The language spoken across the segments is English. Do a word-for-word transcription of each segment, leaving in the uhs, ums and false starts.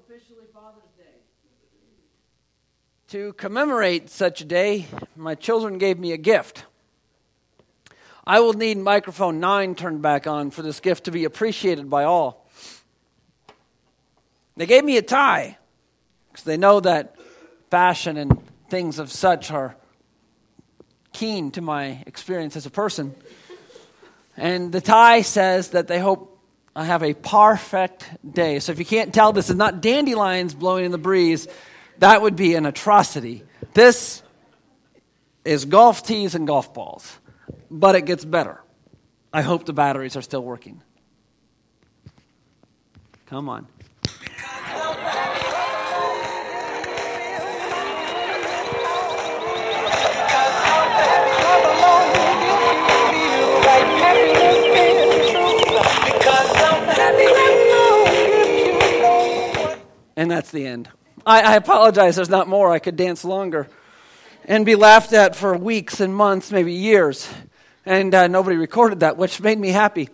officially Father's Day. To commemorate such a day, my children gave me a gift. I will need microphone nine turned back on for this gift to be appreciated by all. They gave me a tie, because they know that fashion and things of such are keen to my experience as a person. And the tie says that they hope I have a perfect day. So if you can't tell, this is not dandelions blowing in the breeze. That would be an atrocity. This is golf tees and golf balls. But it gets better. I hope the batteries are still working. Come on. And that's the end. I, I apologize, there's not more. I could dance longer and be laughed at for weeks and months, maybe years. And uh, nobody recorded that, which made me happy.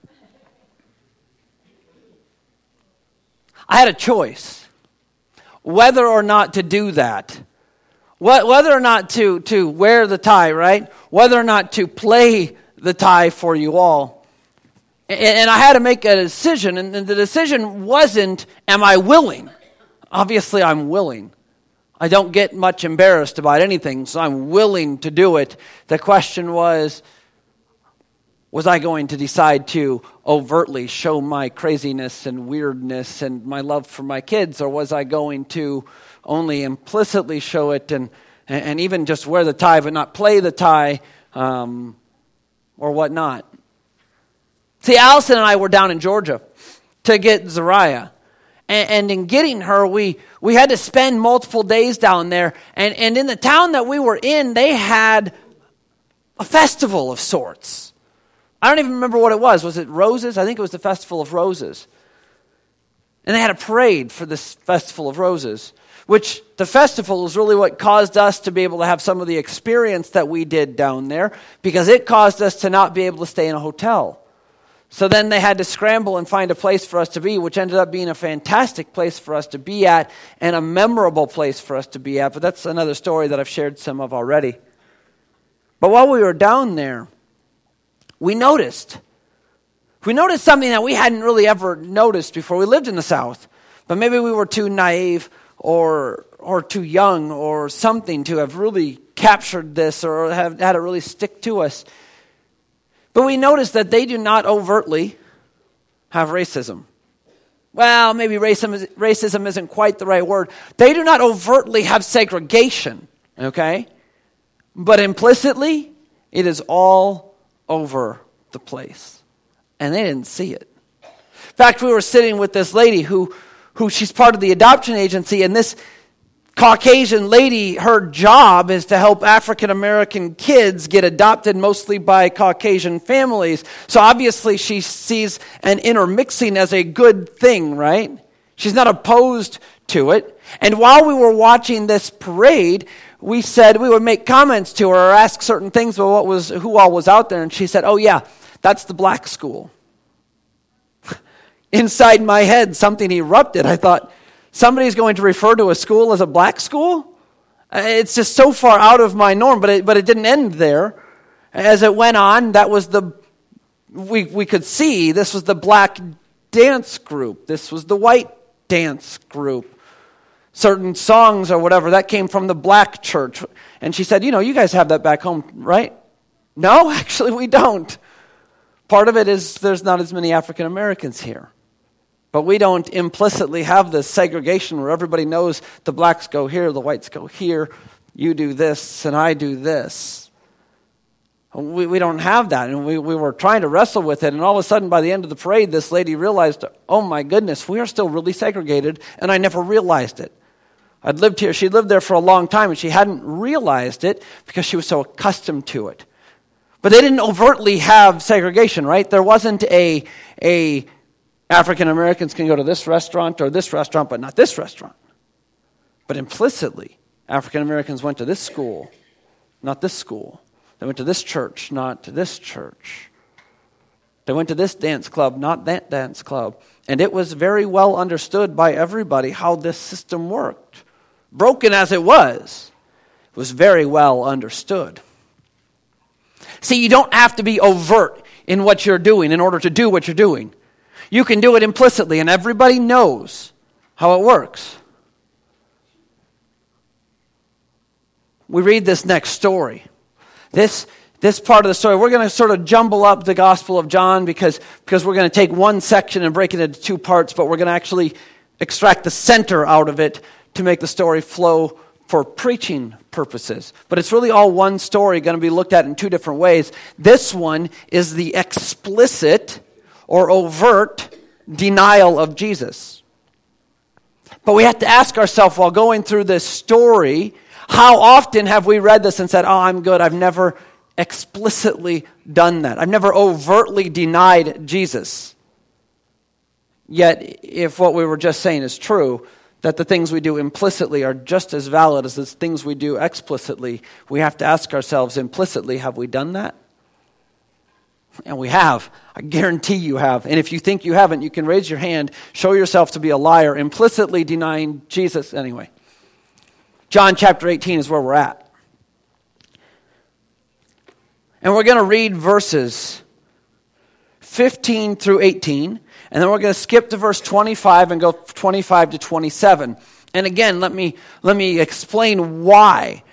I had a choice whether or not to do that. Whether or not to, to wear the tie, right? Whether or not to play the tie for you all. And, and I had to make a decision, and the decision wasn't, am I willing? Obviously, I'm willing. I don't get much embarrassed about anything, so I'm willing to do it. The question was, was I going to decide to overtly show my craziness and weirdness and my love for my kids, or was I going to only implicitly show it and, and even just wear the tie but not play the tie um, or whatnot? See, Allison and I were down in Georgia to get Zariah. And in getting her, we, we had to spend multiple days down there. And, and in the town that we were in, they had a festival of sorts. I don't even remember what it was. Was it Roses? I think it was the Festival of Roses. And they had a parade for this Festival of Roses, which the festival is really what caused us to be able to have some of the experience that we did down there, because it caused us to not be able to stay in a hotel. So then they had to scramble and find a place for us to be, which ended up being a fantastic place for us to be at and a memorable place for us to be at. But that's another story that I've shared some of already. But while we were down there, we noticed. We noticed something that we hadn't really ever noticed before. We lived in the South, but maybe we were too naive or or too young or something to have really captured this or have had it really stick to us. But we notice that they do not overtly have racism. Well, maybe racism, racism isn't quite the right word. They do not overtly have segregation, okay? But implicitly, it is all over the place. And they didn't see it. In fact, we were sitting with this lady who, who she's part of the adoption agency, and this Caucasian lady, her job is to help African American kids get adopted mostly by Caucasian families. So obviously she sees an intermixing as a good thing, right? She's not opposed to it. And while we were watching this parade, we said we would make comments to her or ask certain things about what was who all was out there. And she said, oh yeah, that's the black school. Inside my head, something erupted. I thought, somebody's going to refer to a school as a black school? It's just so far out of my norm, but it, but it didn't end there. As it went on, that was the, we, we could see, this was the black dance group. This was the white dance group. Certain songs or whatever, that came from the black church. And she said, you know, you guys have that back home, right? No, actually we don't. Part of it is there's not as many African Americans here. But we don't implicitly have this segregation where everybody knows the blacks go here, the whites go here, you do this, and I do this. We we don't have that, and we, we were trying to wrestle with it, and all of a sudden by the end of the parade, this lady realized, oh my goodness, we are still really segregated, and I never realized it. I'd lived here, she lived there for a long time, and she hadn't realized it because she was so accustomed to it. But they didn't overtly have segregation, right? There wasn't a a African Americans can go to this restaurant or this restaurant, but not this restaurant. But implicitly, African Americans went to this school, not this school. They went to this church, not to this church. They went to this dance club, not that dance club. And it was very well understood by everybody how this system worked. Broken as it was, it was very well understood. See, you don't have to be overt in what you're doing in order to do what you're doing. You can do it implicitly, and everybody knows how it works. We read this next story. This This part of the story, we're going to sort of jumble up the Gospel of John because, because we're going to take one section and break it into two parts, but we're going to actually extract the center out of it to make the story flow for preaching purposes. But it's really all one story going to be looked at in two different ways. This one is the explicit or overt denial of Jesus. But we have to ask ourselves while going through this story, how often have we read this and said, oh, I'm good, I've never explicitly done that. I've never overtly denied Jesus. Yet, if what we were just saying is true, that the things we do implicitly are just as valid as the things we do explicitly, we have to ask ourselves implicitly, have we done that? And we have. I guarantee you have. And if you think you haven't, you can raise your hand, show yourself to be a liar, implicitly denying Jesus. Anyway, John chapter eighteen is where we're at. And we're going to read verses fifteen through eighteen. And then we're going to skip to verse twenty-five and go twenty-five to twenty-seven. And again, let me, let me explain why.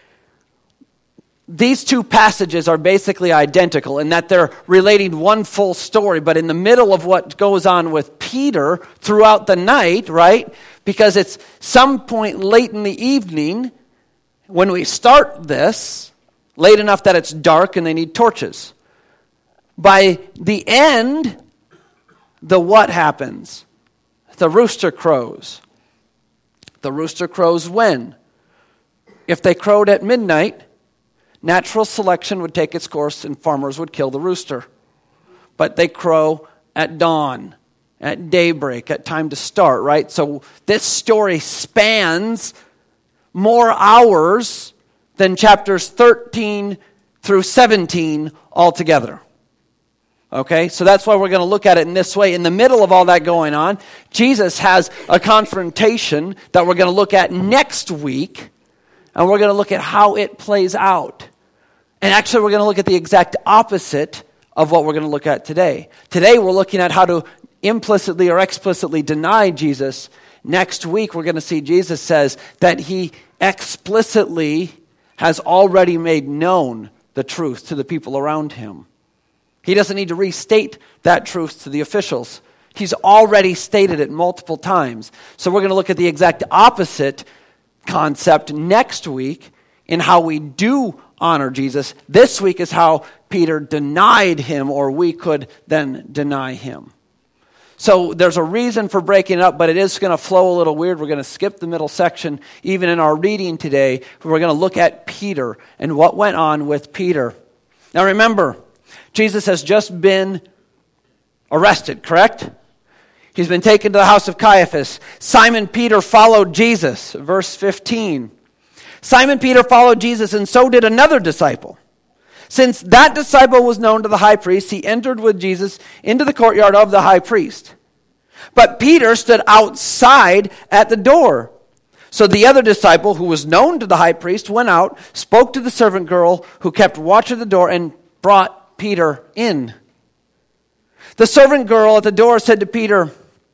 These two passages are basically identical in that they're relating one full story. But in the middle of what goes on with Peter throughout the night, right? Because it's some point late in the evening when we start this, late enough that it's dark and they need torches. By the end, the what happens? The rooster crows. The rooster crows when? If they crowed at midnight, natural selection would take its course and farmers would kill the rooster. But they crow at dawn, at daybreak, at time to start, right? So this story spans more hours than chapters thirteen through seventeen altogether. Okay, so that's why we're going to look at it in this way. In the middle of all that going on, Jesus has a confrontation that we're going to look at next week, and we're going to look at how it plays out. And actually, we're going to look at the exact opposite of what we're going to look at today. Today, we're looking at how to implicitly or explicitly deny Jesus. Next week, we're going to see Jesus says that he explicitly has already made known the truth to the people around him. He doesn't need to restate that truth to the officials. He's already stated it multiple times. So we're going to look at the exact opposite concept next week in how we do honor Jesus. This week is how Peter denied him, or we could then deny him. So there's a reason for breaking it up, but it is going to flow a little weird. We're going to skip the middle section. Even in our reading today, we're going to look at Peter and what went on with Peter. Now remember, Jesus has just been arrested, correct? He's been taken to the house of Caiaphas. Simon Peter followed Jesus, verse fifteen. Simon Peter followed Jesus, and so did another disciple. Since that disciple was known to the high priest, he entered with Jesus into the courtyard of the high priest. But Peter stood outside at the door. So the other disciple, who was known to the high priest, went out, spoke to the servant girl who kept watch at the door, and brought Peter in. The servant girl at the door said to Peter,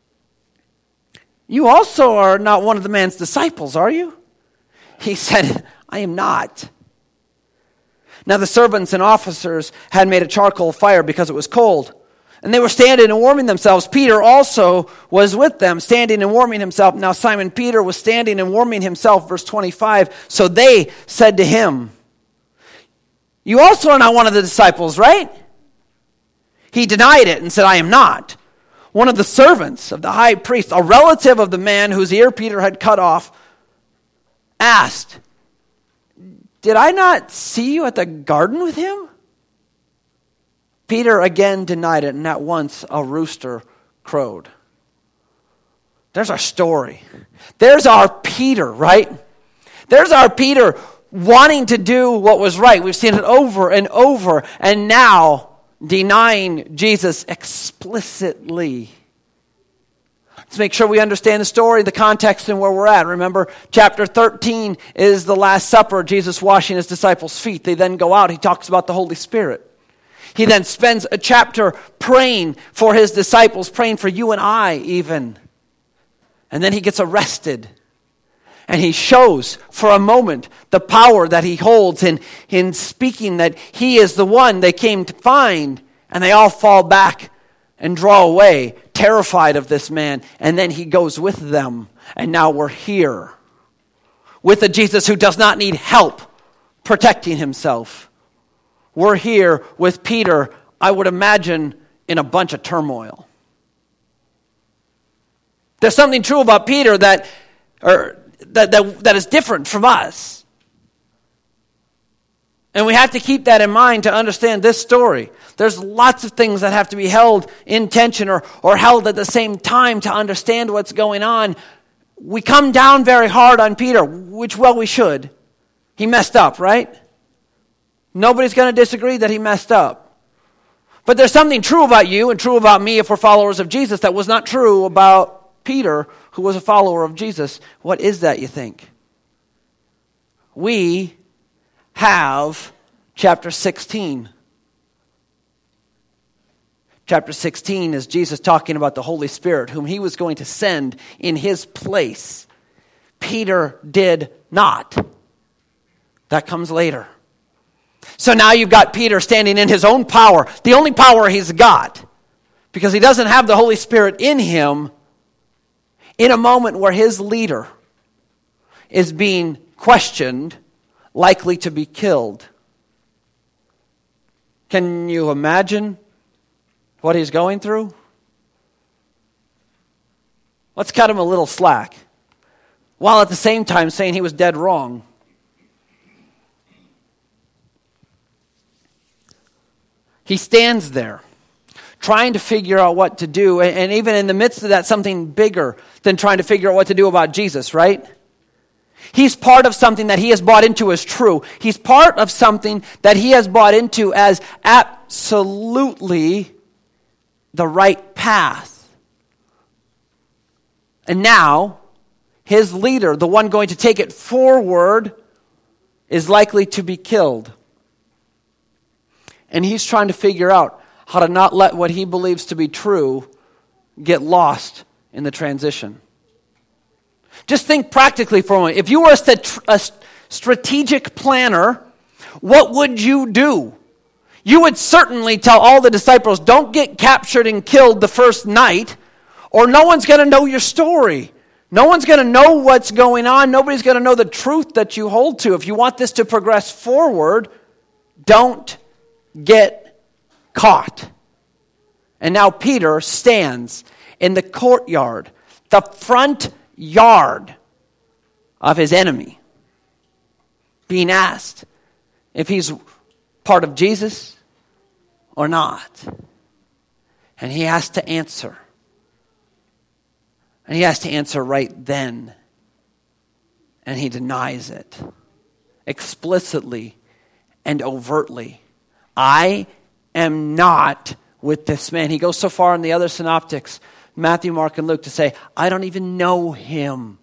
"You also are not one of the man's disciples, are you?" He said, "I am not." Now the servants and officers had made a charcoal fire because it was cold, and they were standing and warming themselves. Peter also was with them, standing and warming himself. Now Simon Peter was standing and warming himself, verse twenty-five. So they said to him, "You also are not one of the disciples, right?" He denied it and said, "I am not." One of the servants of the high priest, a relative of the man whose ear Peter had cut off, asked, "Did I not see you at the garden with him?" Peter again denied it, and at once a rooster crowed. There's our story. There's our Peter, right? There's our Peter wanting to do what was right. We've seen it over and over, and now denying Jesus explicitly. Let's make sure we understand the story, the context, and where we're at. Remember, chapter thirteen is the Last Supper, Jesus washing his disciples' feet. They then go out. He talks about the Holy Spirit. He then spends a chapter praying for his disciples, praying for you and I even. And then he gets arrested. And he shows for a moment the power that he holds in, in speaking that he is the one they came to find. And they all fall back and draw away, terrified of this man. And then he goes with them. And now we're here with a Jesus who does not need help protecting himself. We're here with Peter, I would imagine, in a bunch of turmoil. There's something true about Peter that, or that, that, that is different from us. And we have to keep that in mind to understand this story. There's lots of things that have to be held in tension or, or held at the same time to understand what's going on. We come down very hard on Peter, which, well, we should. He messed up, right? Nobody's going to disagree that he messed up. But there's something true about you and true about me if we're followers of Jesus that was not true about Peter, who was a follower of Jesus. What is that, you think? We have chapter sixteen. Chapter sixteen is Jesus talking about the Holy Spirit, whom he was going to send in his place. Peter did not. That comes later. So now you've got Peter standing in his own power, the only power he's got, because he doesn't have the Holy Spirit in him, in a moment where his leader is being questioned, likely to be killed. Can you imagine what he's going through? Let's cut him a little slack, while at the same time saying he was dead wrong. He stands there, trying to figure out what to do, and even in the midst of that, something bigger than trying to figure out what to do about Jesus, right? He's part of something that he has bought into as true. He's part of something that he has bought into as absolutely the right path. And now, his leader, the one going to take it forward, is likely to be killed. And he's trying to figure out how to not let what he believes to be true get lost in the transition. Just think practically for a moment. If you were a, st- a strategic planner, what would you do? You would certainly tell all the disciples, don't get captured and killed the first night, or no one's going to know your story. No one's going to know what's going on. Nobody's going to know the truth that you hold to. If you want this to progress forward, don't get caught. And now Peter stands in the courtyard, the front yard of his enemy, being asked if he's part of Jesus or not. And he has to answer. And he has to answer right then. And he denies it explicitly and overtly. I am not with this man. He goes so far in the other synoptics, Matthew, Mark, and Luke, to say, I don't even know him.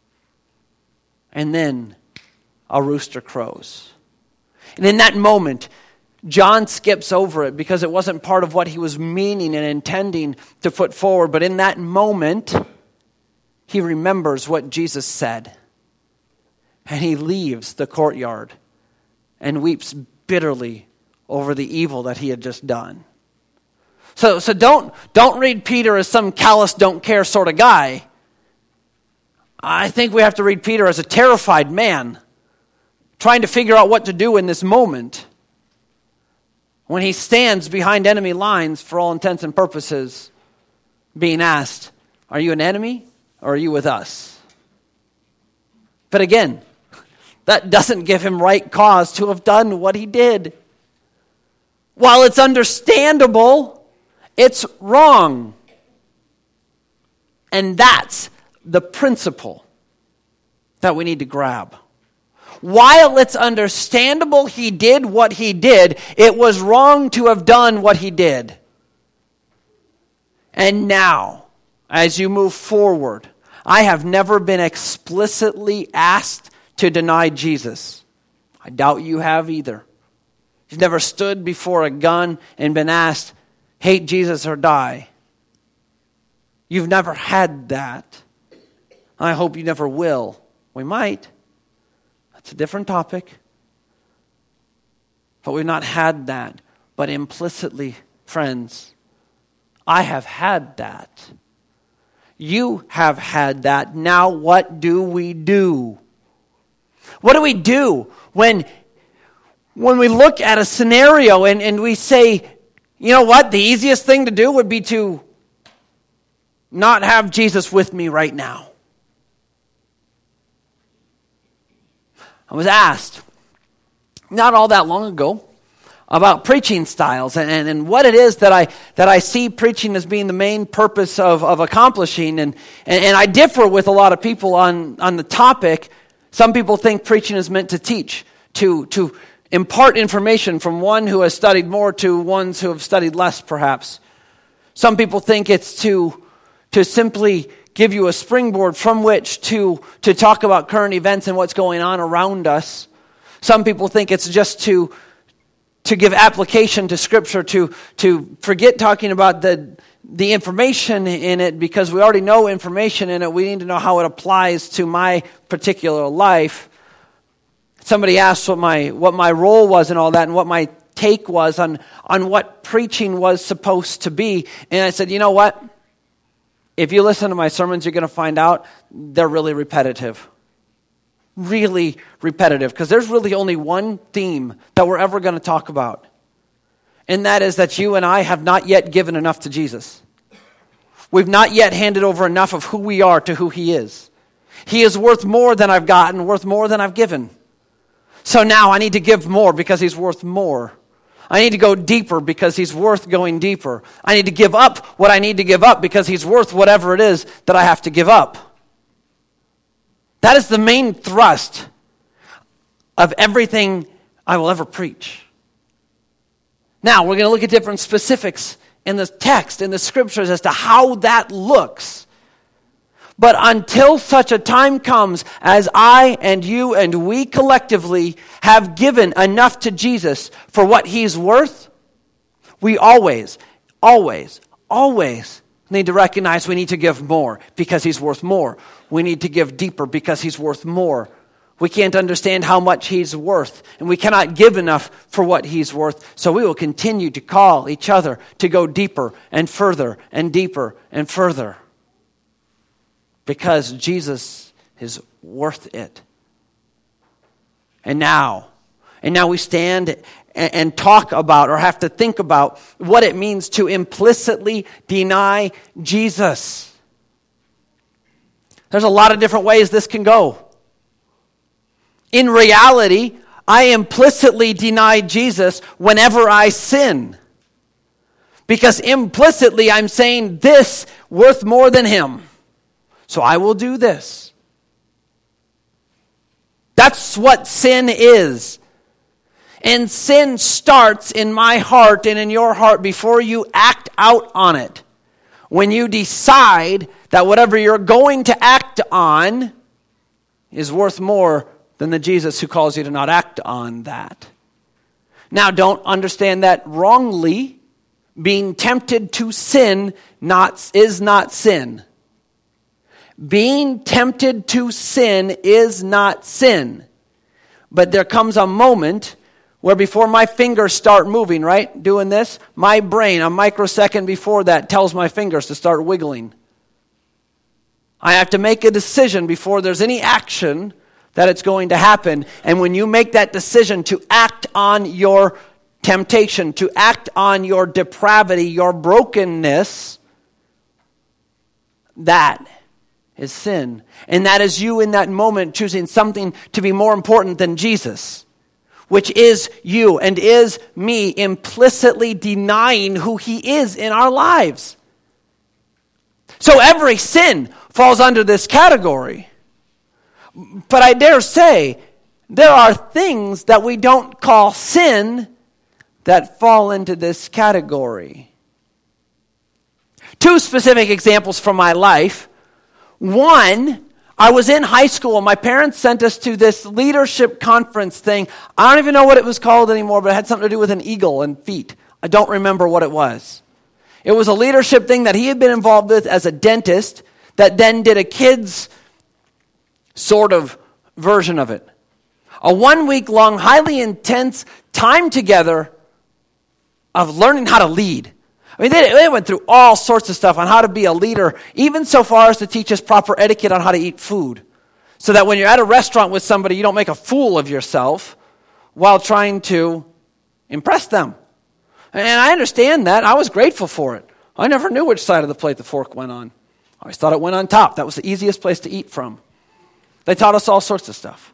And then a rooster crows. And in that moment, John skips over it because it wasn't part of what he was meaning and intending to put forward. But in that moment, he remembers what Jesus said. And he leaves the courtyard and weeps bitterly over the evil that he had just done. So, so don't, don't read Peter as some callous, don't care sort of guy. I think we have to read Peter as a terrified man, trying to figure out what to do in this moment, when he stands behind enemy lines, for all intents and purposes, being asked, are you an enemy or are you with us? But again, that doesn't give him right cause to have done what he did. While it's understandable, it's wrong. And that's the principle that we need to grab. While it's understandable he did what he did, it was wrong to have done what he did. And now, as you move forward, I have never been explicitly asked to deny Jesus. I doubt you have either. You've never stood before a gun and been asked, hate Jesus or die. You've never had that. I hope you never will. We might. That's a different topic. But we've not had that. But implicitly, friends, I have had that. You have had that. Now what do we do? What do we do when, when we look at a scenario and, and we say, you know what, the easiest thing to do would be to not have Jesus with me right now? I was asked, not all that long ago, about preaching styles and, and, and what it is that I that I see preaching as being the main purpose of, of accomplishing. And, and, and I differ with a lot of people on, on the topic. Some people think preaching is meant to teach, to, to impart information from one who has studied more to ones who have studied less, perhaps. Some people think it's to, to simply give you a springboard from which to, to talk about current events and what's going on around us. Some people think it's just to to give application to Scripture, to, to forget talking about the, the information in it because we already know information in it. We need to know how it applies to my particular life. Somebody asked what my what my role was and all that and what my take was on, on what preaching was supposed to be. And I said, you know what? If you listen to my sermons, you're going to find out they're really repetitive. Really repetitive, because there's really only one theme that we're ever going to talk about. And that is that you and I have not yet given enough to Jesus. We've not yet handed over enough of who we are to who He is. He is worth more than I've gotten, worth more than I've given. So now I need to give more because He's worth more. I need to go deeper because He's worth going deeper. I need to give up what I need to give up because He's worth whatever it is that I have to give up. That is the main thrust of everything I will ever preach. Now, we're going to look at different specifics in the text, in the Scriptures, as to how that looks. But until such a time comes as I and you and we collectively have given enough to Jesus for what He's worth, we always, always, always need to recognize we need to give more because He's worth more. We need to give deeper because He's worth more. We can't understand how much He's worth, and we cannot give enough for what He's worth. So we will continue to call each other to go deeper and further and deeper and further because Jesus is worth it. And now, and now we stand and talk about or have to think about what it means to implicitly deny Jesus. There's a lot of different ways this can go. In reality, I implicitly deny Jesus whenever I sin. Because implicitly I'm saying this worth more than Him. So I will do this. That's what sin is. And sin starts in my heart and in your heart before you act out on it. When you decide that whatever you're going to act on is worth more than the Jesus who calls you to not act on that. Now, don't understand that wrongly. Being tempted to sin not, is not sin. Being tempted to sin is not sin. But there comes a moment where before my fingers start moving, right, doing this, my brain, a microsecond before that, tells my fingers to start wiggling. I have to make a decision before there's any action that it's going to happen. And when you make that decision to act on your temptation, to act on your depravity, your brokenness, that is sin. And that is you in that moment choosing something to be more important than Jesus, which is you and is me implicitly denying who He is in our lives. So every sin falls under this category. But I dare say, there are things that we don't call sin that fall into this category. Two specific examples from my life. One, I was in high school. My parents sent us to this leadership conference thing. I don't even know what it was called anymore, but it had something to do with an eagle and feet. I don't remember what it was. It was a leadership thing that he had been involved with as a dentist that then did a kid's sort of version of it. A one-week-long, highly intense time together of learning how to lead. I mean, they, they went through all sorts of stuff on how to be a leader, even so far as to teach us proper etiquette on how to eat food. So that when you're at a restaurant with somebody, you don't make a fool of yourself while trying to impress them. And I understand that. I was grateful for it. I never knew which side of the plate the fork went on. I always thought it went on top. That was the easiest place to eat from. They taught us all sorts of stuff.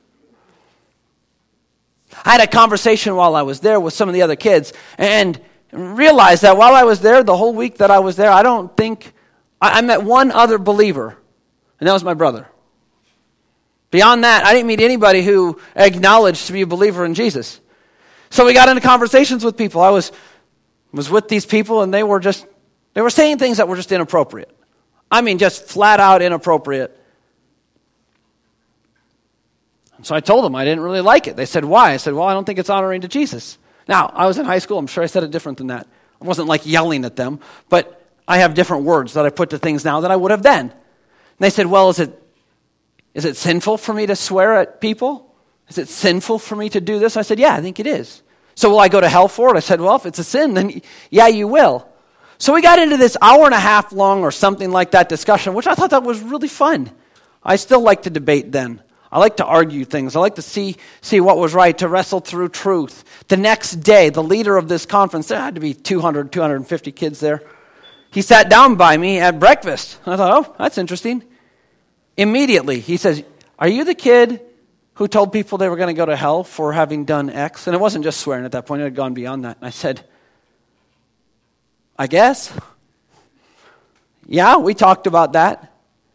I had a conversation while I was there with some of the other kids, and realized that while I was there, the whole week that I was there, I don't think, I, I met one other believer, and that was my brother. Beyond that, I didn't meet anybody who acknowledged to be a believer in Jesus. So we got into conversations with people. I was was with these people, and they were just, they were saying things that were just inappropriate. I mean, just flat out inappropriate. So I told them I didn't really like it. They said, why? I said, well, I don't think it's honoring to Jesus. Now, I was in high school. I'm sure I said it different than that. I wasn't like yelling at them, but I have different words that I put to things now than I would have then. And they said, well, is it is it sinful for me to swear at people? Is it sinful for me to do this? I said, yeah, I think it is. So will I go to hell for it? I said, well, if it's a sin, then yeah, you will. So we got into this hour and a half long or something like that discussion, which I thought that was really fun. I still like to debate then. I like to argue things. I like to see see what was right, to wrestle through truth. The next day, the leader of this conference, there had to be two hundred, two hundred fifty kids there. He sat down by me at breakfast. I thought, oh, that's interesting. Immediately, he says, are you the kid who told people they were going to go to hell for having done X? And it wasn't just swearing at that point. It had gone beyond that. And I said, I guess. Yeah, we talked about that.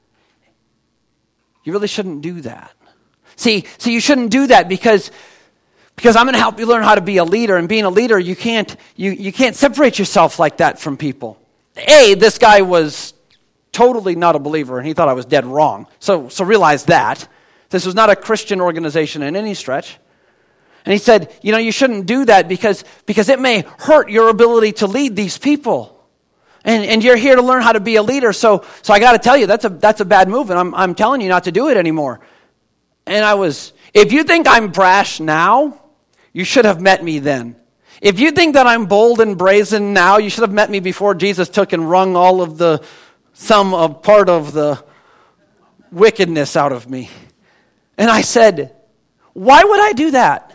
You really shouldn't do that. See, so you shouldn't do that because, because I'm going to help you learn how to be a leader. And being a leader, you can't you, you can't separate yourself like that from people. A, this guy was totally not a believer, and he thought I was dead wrong. So, so realize that. This was not a Christian organization in any stretch. And he said, you know, you shouldn't do that because, because it may hurt your ability to lead these people. And, and you're here to learn how to be a leader. So, so I got to tell you, that's a that's a bad move, and I'm I'm telling you not to do it anymore. And I was, if you think I'm brash now, you should have met me then. If you think that I'm bold and brazen now, you should have met me before Jesus took and wrung all of the, some of part of the wickedness out of me. And I said, why would I do that?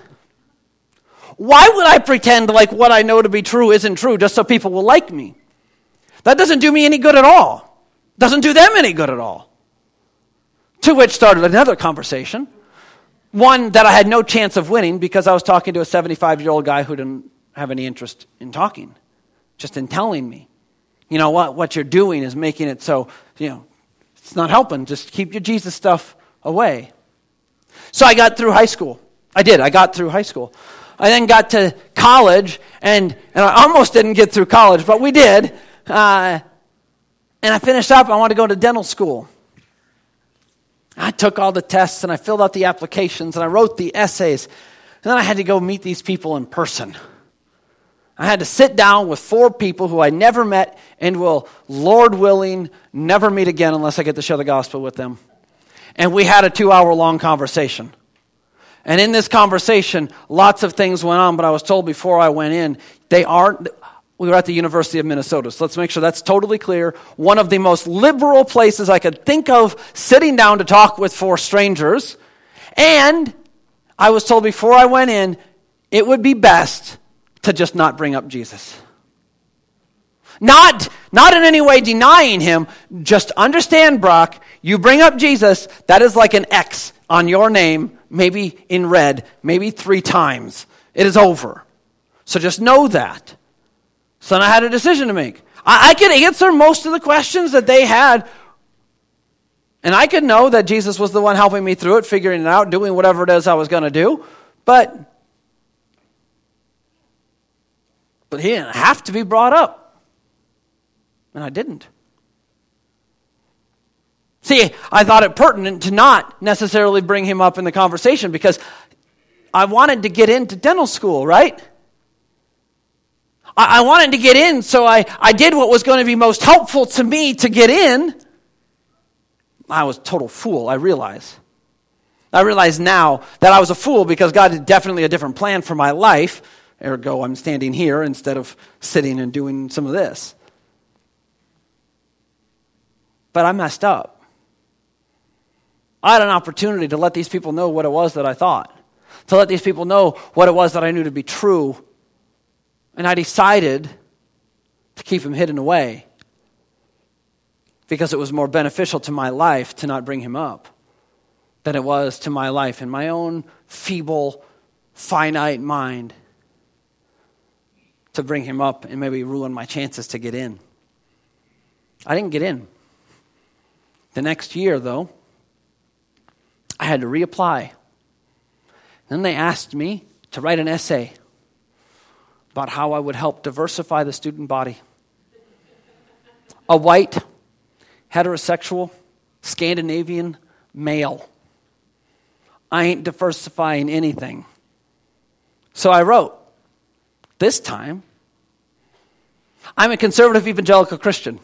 Why would I pretend like what I know to be true isn't true just so people will like me? That doesn't do me any good at all. Doesn't do them any good at all. To which started another conversation. One that I had no chance of winning because I was talking to a seventy-five-year-old guy who didn't have any interest in talking, just in telling me, you know what, what you're doing is making it so, you know, it's not helping. Just keep your Jesus stuff away. So I got through high school. I did. I got through high school. I then got to college, and, and I almost didn't get through college, but we did. Uh, and I finished up. I wanted to go to dental school. I took all the tests, and I filled out the applications, and I wrote the essays. And then I had to go meet these people in person. I had to sit down with four people who I never met and will, Lord willing, never meet again unless I get to share the gospel with them. And we had a two-hour-long conversation. And in this conversation, lots of things went on, but I was told before I went in, they aren't... We were at the University of Minnesota, so let's make sure that's totally clear. One of the most liberal places I could think of sitting down to talk with four strangers. And I was told before I went in, it would be best to just not bring up Jesus. Not, not in any way denying him, just understand, Brock, you bring up Jesus, that is like an X on your name, maybe in red, maybe three times. It is over. So just know that. So then I had a decision to make. I, I could answer most of the questions that they had And I could know that Jesus was the one helping me through it, figuring it out, doing whatever it is I was going to do. But, but he didn't have to be brought up. And I didn't. See, I thought it pertinent to not necessarily bring him up in the conversation because I wanted to get into dental school, right? I, I wanted to get in, so I, I did what was going to be most helpful to me to get in. I was a total fool, I realize. I realize now that I was a fool because God had definitely a different plan for my life. Ergo, I'm standing here instead of sitting and doing some of this. But I messed up. I had an opportunity to let these people know what it was that I thought. To let these people know what it was that I knew to be true. And I decided to keep him hidden away. Because it was more beneficial to my life to not bring him up than it was to my life in my own feeble, finite mind to bring him up and maybe ruin my chances to get in. I didn't get in. The next year, though, I had to reapply. Then they asked me to write an essay about how I would help diversify the student body. A white, heterosexual, Scandinavian male. I ain't diversifying anything. So I wrote, this time, I'm a conservative evangelical Christian.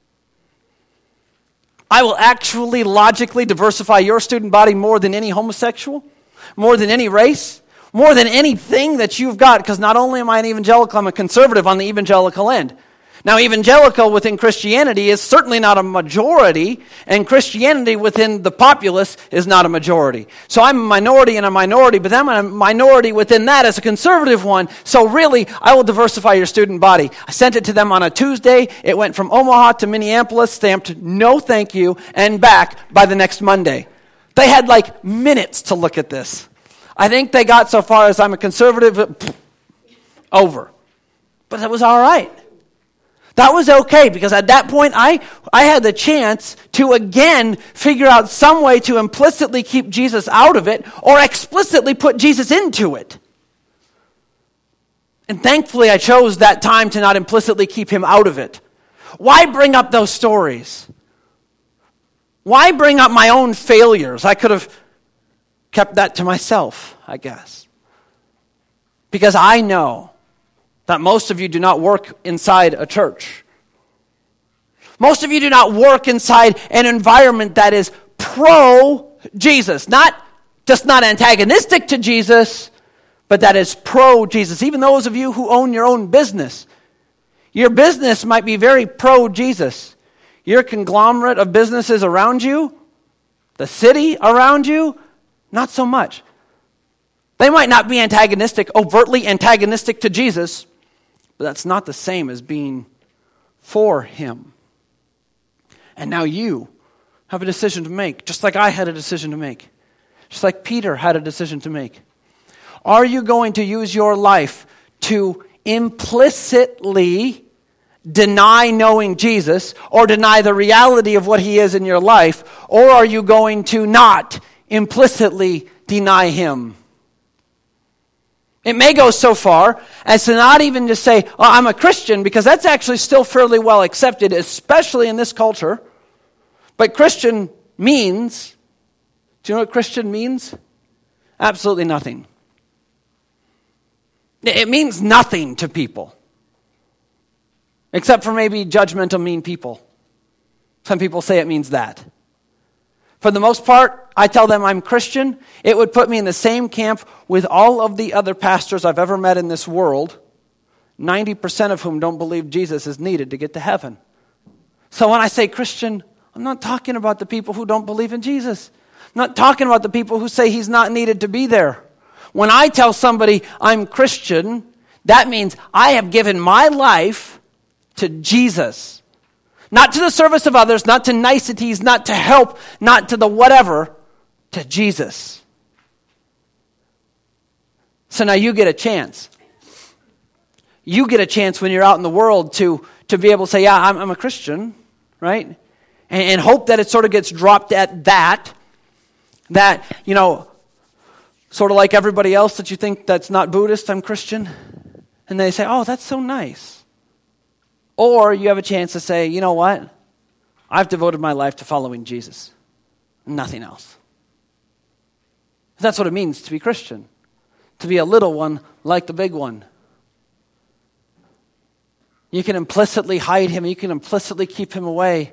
I will actually logically diversify your student body more than any homosexual, more than any race, more than anything that you've got, because not only am I an evangelical, I'm a conservative on the evangelical end. Now, evangelical within Christianity is certainly not a majority, and Christianity within the populace is not a majority. So I'm a minority and a minority, but then I'm a minority within that as a conservative one. So really, I will diversify your student body. I sent it to them on a Tuesday. It went from Omaha to Minneapolis, stamped no thank you, and back by the next Monday. They had like minutes to look at this. I think they got so far as I'm a conservative, pff, over. But it was all right. That was okay, because at that point, I, I had the chance to again figure out some way to implicitly keep Jesus out of it or explicitly put Jesus into it. And thankfully, I chose that time to not implicitly keep him out of it. Why bring up those stories? Why bring up my own failures? I could have kept that to myself, I guess. Because I know that most of you do not work inside a church. Most of you do not work inside an environment that is pro-Jesus. Not just not antagonistic to Jesus, but that is pro-Jesus. Even those of you who own your own business. Your business might be very pro-Jesus. Your conglomerate of businesses around you, the city around you, not so much. They might not be antagonistic, overtly antagonistic to Jesus, but that's not the same as being for him. And now you have a decision to make, just like I had a decision to make. Just like Peter had a decision to make. Are you going to use your life to implicitly deny knowing Jesus or deny the reality of what he is in your life? Or are you going to not implicitly deny him? It may go so far as to not even just say, oh, I'm a Christian, because that's actually still fairly well accepted, especially in this culture. But Christian means, do you know what Christian means? Absolutely nothing. It means nothing to people. Except for maybe judgmental, mean people. Some people say it means that. For the most part, I tell them I'm Christian. It would put me in the same camp with all of the other pastors I've ever met in this world, ninety percent of whom don't believe Jesus is needed to get to heaven. So when I say Christian, I'm not talking about the people who don't believe in Jesus. I'm not talking about the people who say he's not needed to be there. When I tell somebody I'm Christian, that means I have given my life to Jesus. Not to the service of others, not to niceties, not to help, not to the whatever, to Jesus. So now you get a chance. You get a chance when you're out in the world to, to be able to say, yeah, I'm, I'm a Christian, right? and, and hope that it sort of gets dropped at that, that, you know, sort of like everybody else that you think that's not Buddhist, I'm Christian, and they say, oh, that's so nice. Or you have a chance to say, you know what? I've devoted my life to following Jesus. Nothing else. That's what it means to be Christian. To be a little one like the big one. You can implicitly hide him. You can implicitly keep him away.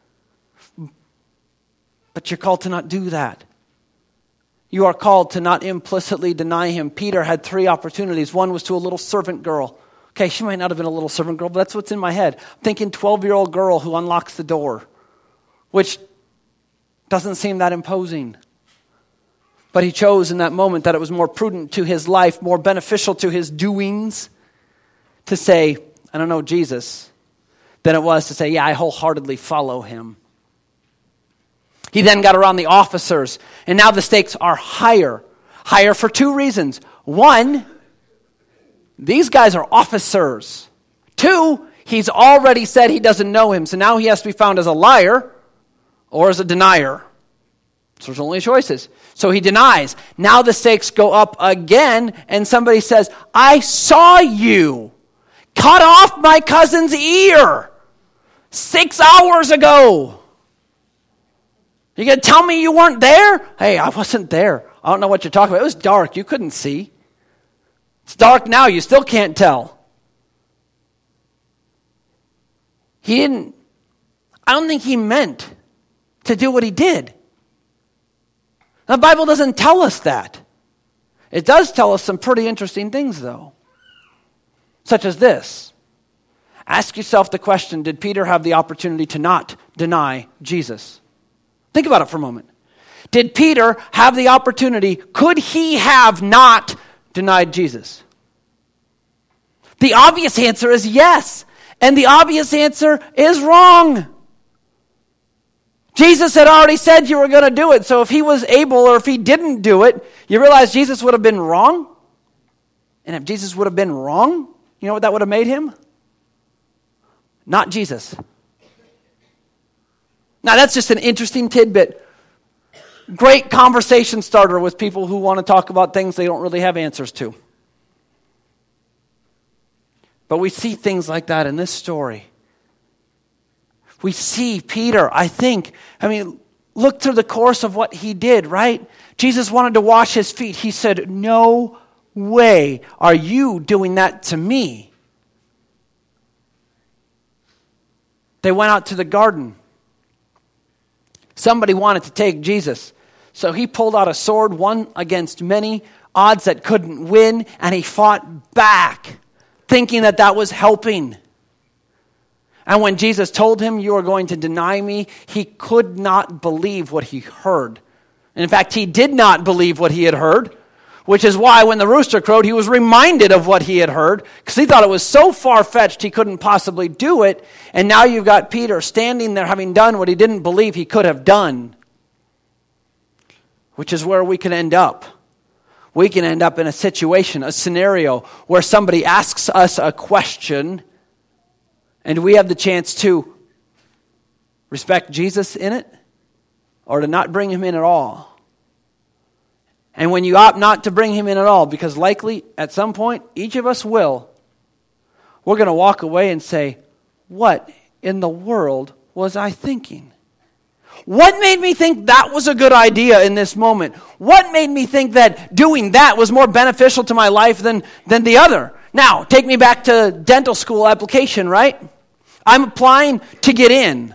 But you're called to not do that. You are called to not implicitly deny him. Peter had three opportunities. One was to a little servant girl. Okay, she might not have been a little servant girl, but that's what's in my head. I'm thinking twelve-year-old girl who unlocks the door, which doesn't seem that imposing. But he chose in that moment that it was more prudent to his life, more beneficial to his doings, to say, I don't know Jesus, than it was to say, yeah, I wholeheartedly follow him. He then got around the officers, and now the stakes are higher. Higher for two reasons. One, these guys are officers. Two, he's already said he doesn't know him, so now he has to be found as a liar or as a denier. So there's only choices. So he denies. Now the stakes go up again, and somebody says, I saw you cut off my cousin's ear six hours ago. You going to tell me you weren't there? Hey, I wasn't there. I don't know what you're talking about. It was dark. You couldn't see. It's dark now. You still can't tell. He didn't, I don't think he meant to do what he did. The Bible doesn't tell us that. It does tell us some pretty interesting things, though. Such as this. Ask yourself the question, did Peter have the opportunity to not deny Jesus? Think about it for a moment. Did Peter have the opportunity, could he have not denied Jesus? The obvious answer is yes. And the obvious answer is wrong. Jesus had already said you were going to do it. So if he was able or if he didn't do it, you realize Jesus would have been wrong? And if Jesus would have been wrong, you know what that would have made him? Not Jesus. Now that's just an interesting tidbit. Great conversation starter with people who want to talk about things they don't really have answers to. But we see things like that in this story. We see Peter, I think, I mean, look through the course of what he did, right? Jesus wanted to wash his feet. He said, no way are you doing that to me. They went out to the garden. Somebody wanted to take Jesus. So he pulled out a sword, one against many, odds that couldn't win, and he fought back, thinking that that was helping. And when Jesus told him, you are going to deny me, he could not believe what he heard. And in fact, he did not believe what he had heard, which is why when the rooster crowed, he was reminded of what he had heard, because he thought it was so far-fetched he couldn't possibly do it. And now you've got Peter standing there having done what he didn't believe he could have done, which is where we can end up. We can end up in a situation, a scenario, where somebody asks us a question, and we have the chance to respect Jesus in it, or to not bring him in at all. And when you opt not to bring him in at all, because likely at some point each of us will, we're going to walk away and say, what in the world was I thinking? What made me think that was a good idea in this moment? What made me think that doing that was more beneficial to my life than, than the other? Now, take me back to dental school application, right? I'm applying to get in.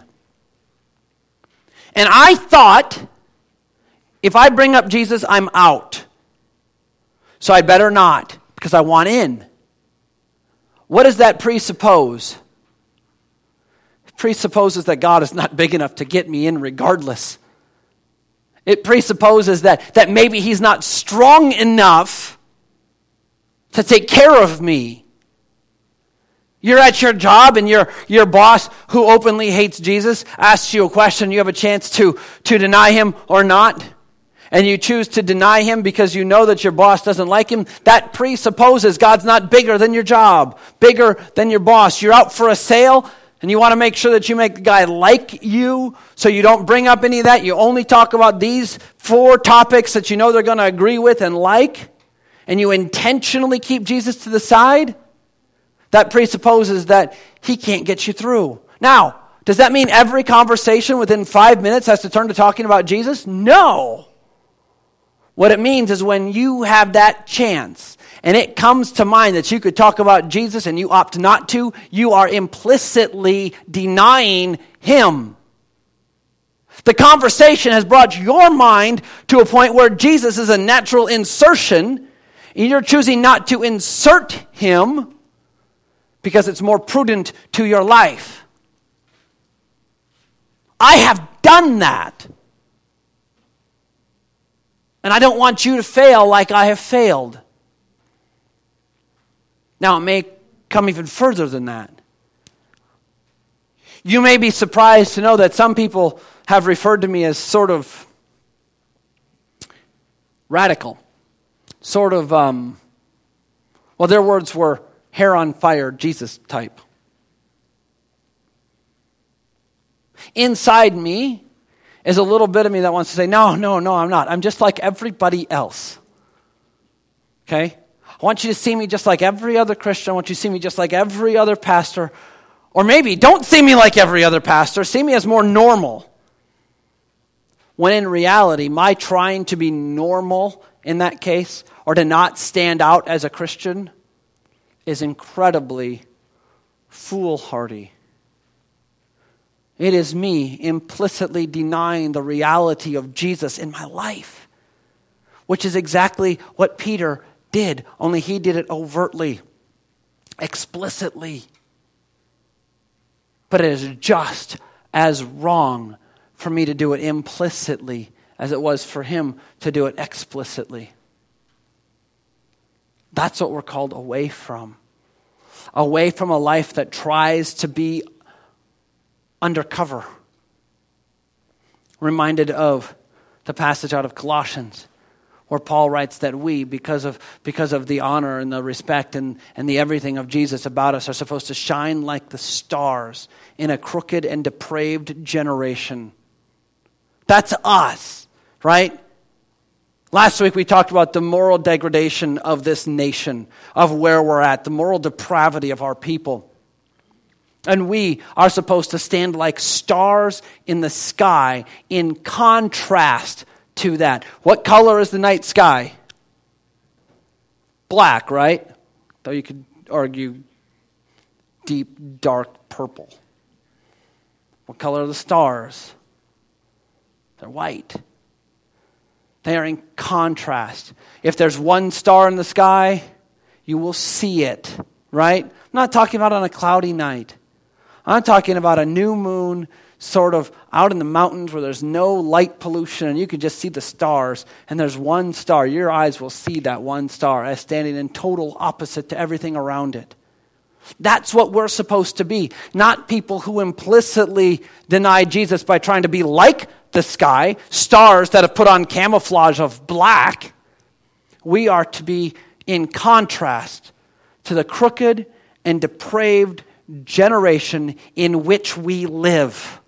And I thought, if I bring up Jesus, I'm out. So I better not, because I want in. What does that presuppose? It presupposes that God is not big enough to get me in regardless. It presupposes that, that maybe he's not strong enough to take care of me. You're at your job and your, your boss, who openly hates Jesus, asks you a question. You have a chance to, to deny him or not. And you choose to deny him because you know that your boss doesn't like him. That presupposes God's not bigger than your job, bigger than your boss. You're out for a sale. And you want to make sure that you make the guy like you, so you don't bring up any of that. You only talk about these four topics that you know they're going to agree with and like, and you intentionally keep Jesus to the side. That presupposes that he can't get you through. Now, does that mean every conversation within five minutes has to turn to talking about Jesus? No. What it means is when you have that chance, and it comes to mind that you could talk about Jesus and you opt not to, you are implicitly denying him. The conversation has brought your mind to a point where Jesus is a natural insertion, and you're choosing not to insert him because it's more prudent to your life. I have done that. And I don't want you to fail like I have failed. Now, it may come even further than that. You may be surprised to know that some people have referred to me as sort of radical. Sort of, um, well, their words were hair on fire, Jesus type. Inside me is a little bit of me that wants to say, no, no, no, I'm not. I'm just like everybody else. Okay? I want you to see me just like every other Christian. I want you to see me just like every other pastor. Or maybe don't see me like every other pastor. See me as more normal. When in reality, my trying to be normal in that case, or to not stand out as a Christian, is incredibly foolhardy. It is me implicitly denying the reality of Jesus in my life, which is exactly what Peter did, only he did it overtly, explicitly. But it is just as wrong for me to do it implicitly as it was for him to do it explicitly. That's what we're called away from. Away from a life that tries to be undercover. Reminded of the passage out of Colossians, where Paul writes that we, because of because of the honor and the respect and, and the everything of Jesus about us, are supposed to shine like the stars in a crooked and depraved generation. That's us, right? Last week we talked about the moral degradation of this nation, of where we're at, the moral depravity of our people. And we are supposed to stand like stars in the sky in contrast to that. What color is the night sky? Black, right? Though you could argue deep, dark purple. What color are the stars? They're white. They are in contrast. If there's one star in the sky, you will see it, right? I'm not talking about on a cloudy night. I'm talking about a new moon sort of out in the mountains where there's no light pollution and you can just see the stars, and there's one star. Your eyes will see that one star as standing in total opposite to everything around it. That's what we're supposed to be, not people who implicitly deny Jesus by trying to be like the sky, stars that have put on camouflage of black. We are to be in contrast to the crooked and depraved generation in which we live.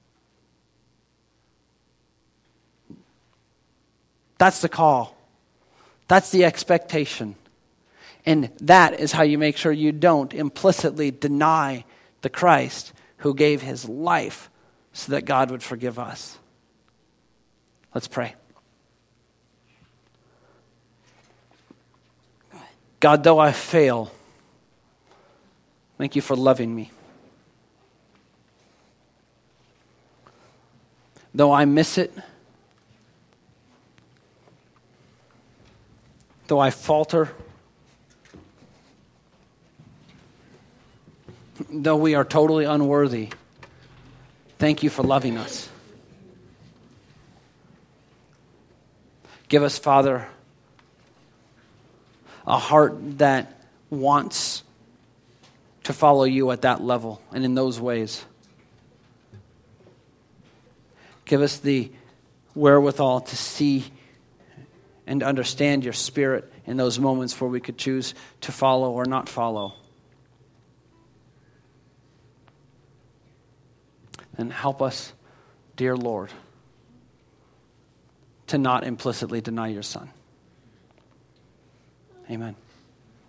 That's the call. That's the expectation. And that is how you make sure you don't implicitly deny the Christ who gave his life so that God would forgive us. Let's pray. God, though I fail, thank you for loving me. Though I miss it, though I falter, though we are totally unworthy, thank you for loving us. Give us, Father, a heart that wants to follow you at that level and in those ways. Give us the wherewithal to see and understand your Spirit in those moments where we could choose to follow or not follow. And help us, dear Lord, to not implicitly deny your Son. Amen.